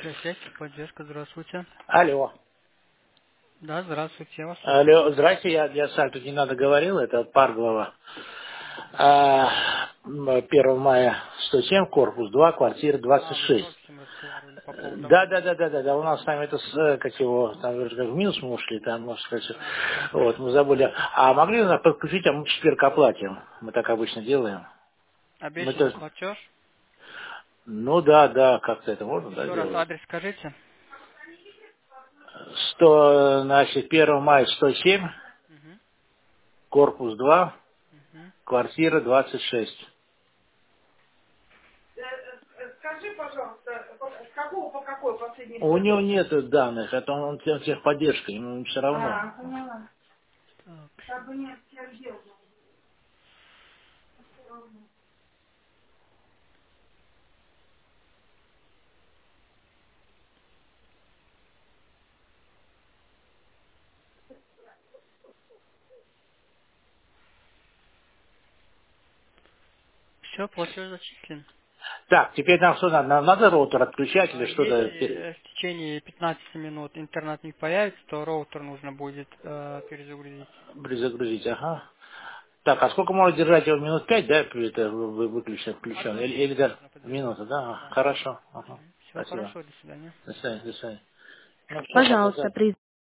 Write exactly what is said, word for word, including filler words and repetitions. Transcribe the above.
Связь, поддержка, здравствуйте. Алло. Да, здравствуйте, я вас слушаю. Алло, здрасте, я, я Сальту не надо говорил, это Парглова. А, м, первого мая сто семь, корпус два, квартира двадцать А, вы с шесть. офисом разговаривали по поводу Да, да, да, оформления. да, да, да, у нас там это, с, э, как его, там вроде как в минус мы ушли, там, можно сказать, Ага. вот, мы забыли. А могли бы нас подключить, а мы в четверг оплатим? Мы так обычно делаем. Мы Обещанный то, платеж. ну да, да, как-то это можно, да, Еще раз сделать? адрес скажите. сто, значит, первого мая сто семь, Угу. корпус два, Угу. квартира двадцать шесть. У него нет данных, это он, он тем- техподдержка, ему все равно. А, поняла. Так, все, платеж зачислен. Так, теперь нам что надо? Нам надо роутер отключать или А что-то Если пере- э, в течение пятнадцати минут интернет не появится, то роутер нужно будет э, перезагрузить. перезагрузить? Ага. Так, а сколько можно держать его? Минут пять, да, это вы- выключен, От включен? Или, минуты или пять даже можно подождать. минута, да? Да. Хорошо. Ага. Всего Спасибо. хорошего, до свидания. До свидания, до свидания. Ну, всё, тогда, Пожалуйста, да. при